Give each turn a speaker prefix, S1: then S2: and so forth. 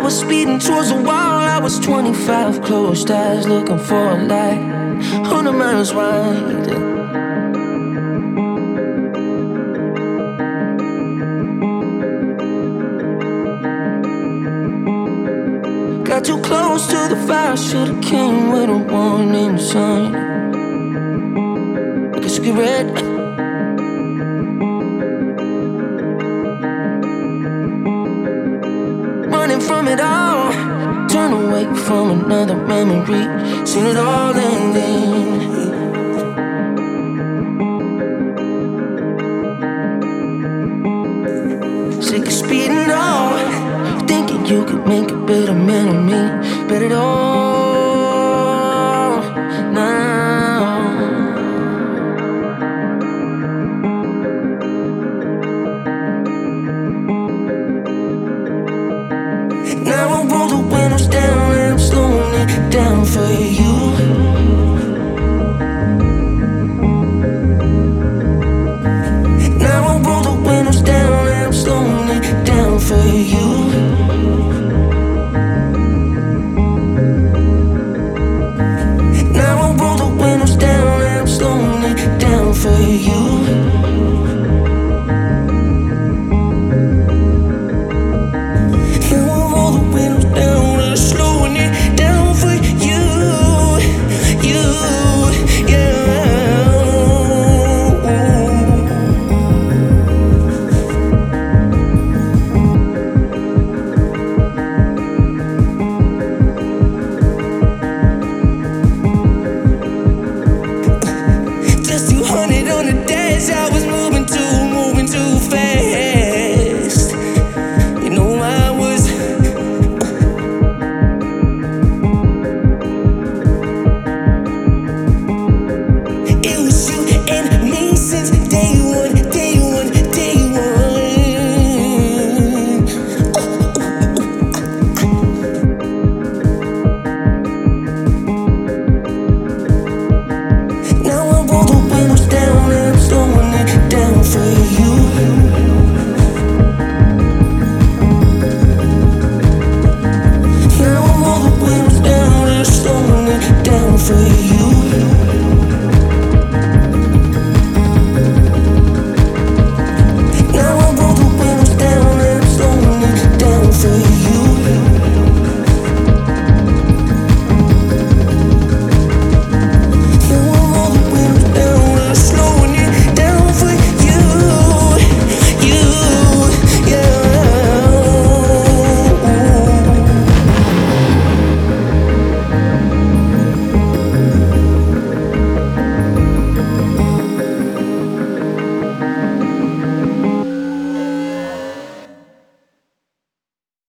S1: was speeding towards the wall. I was 25, closed eyes, looking for a light. 100 miles wide. Got too close to the fire, should've came with a warning sign. Like a cigarette. Running from it all, turn away from another memory. Seen it all ending. Sick of speeding off, thinking you could make a better man of me. Bet it all now. Now I roll the windows down and I'm slowing it down for you. Now I roll the windows down and I'm slowing it down for you. Now I roll the windows down and I'm slowing it down for you. I was